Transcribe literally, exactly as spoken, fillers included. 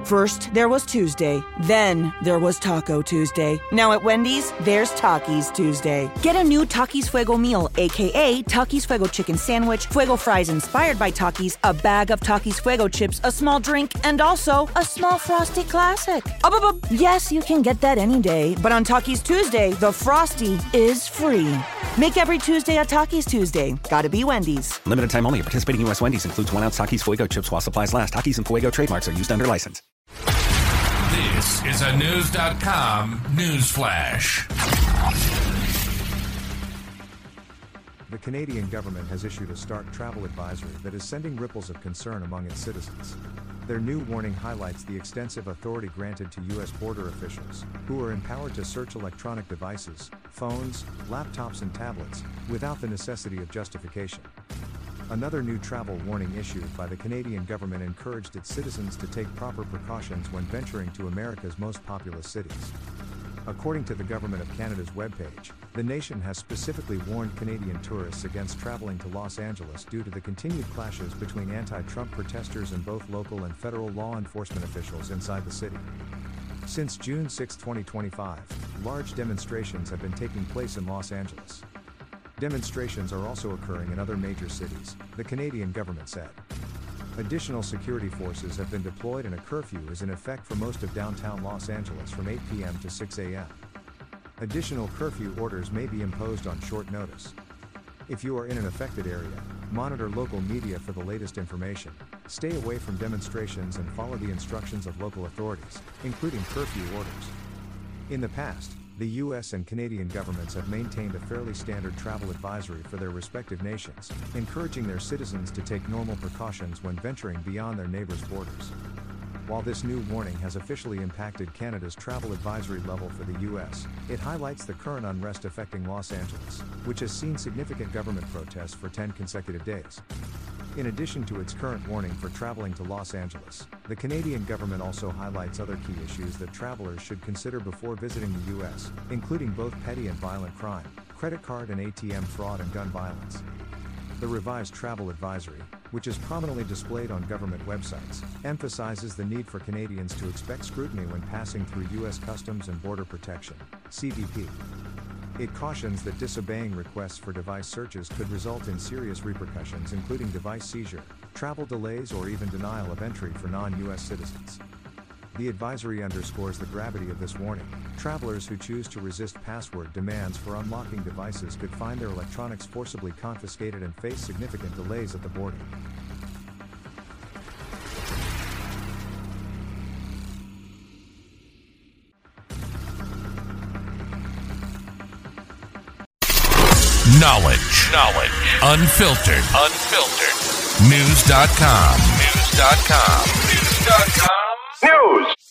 First, there was Tuesday. Then, there was Taco Tuesday. Now at Wendy's, there's Takis Tuesday. Get a new Takis Fuego meal, a k a. Takis Fuego chicken sandwich, Fuego fries inspired by Takis, a bag of Takis Fuego chips, a small drink, and also a small Frosty Classic. Up, up, up. Yes, you can get that any day, but on Takis Tuesday, the Frosty is free. Make every Tuesday a Takis Tuesday. Gotta be Wendy's. Limited time only. Participating U S Wendy's includes one ounce Takis Fuego chips while supplies last. Takis and Fuego trademarks are used under license. This is a News dot com news flash. The Canadian government has issued a stark travel advisory that is sending ripples of concern among its citizens. Their new warning highlights the extensive authority granted to U S border officials, who are empowered to search electronic devices, phones, laptops and tablets, without the necessity of justification. Another new travel warning issued by the Canadian government encouraged its citizens to take proper precautions when venturing to America's most populous cities. According to the Government of Canada's webpage, the nation has specifically warned Canadian tourists against traveling to Los Angeles due to the continued clashes between anti-Trump protesters and both local and federal law enforcement officials inside the city. Since June sixth, twenty twenty-five, large demonstrations have been taking place in Los Angeles. Demonstrations are also occurring in other major cities, the Canadian government said. Additional security forces have been deployed and a curfew is in effect for most of downtown Los Angeles from eight p m to six a m Additional curfew orders may be imposed on short notice. If you are in an affected area, monitor local media for the latest information, stay away from demonstrations and follow the instructions of local authorities, including curfew orders. In the past, the U S and Canadian governments have maintained a fairly standard travel advisory for their respective nations, encouraging their citizens to take normal precautions when venturing beyond their neighbors' borders. While this new warning has officially impacted Canada's travel advisory level for the U S, it highlights the current unrest affecting Los Angeles, which has seen significant government protests for ten consecutive days. In addition to its current warning for traveling to Los Angeles, the Canadian government also highlights other key issues that travelers should consider before visiting the U S, including both petty and violent crime, credit card and A T M fraud and gun violence. The revised travel advisory, which is prominently displayed on government websites, emphasizes the need for Canadians to expect scrutiny when passing through U S Customs and Border Protection, C B P. It cautions that disobeying requests for device searches could result in serious repercussions, including device seizure, travel delays, or even denial of entry for non-U S citizens. The advisory underscores the gravity of this warning. Travelers who choose to resist password demands for unlocking devices could find their electronics forcibly confiscated and face significant delays at the border. Knowledge. Knowledge. Unfiltered. Unfiltered. News dot com. News dot com. News dot com. News.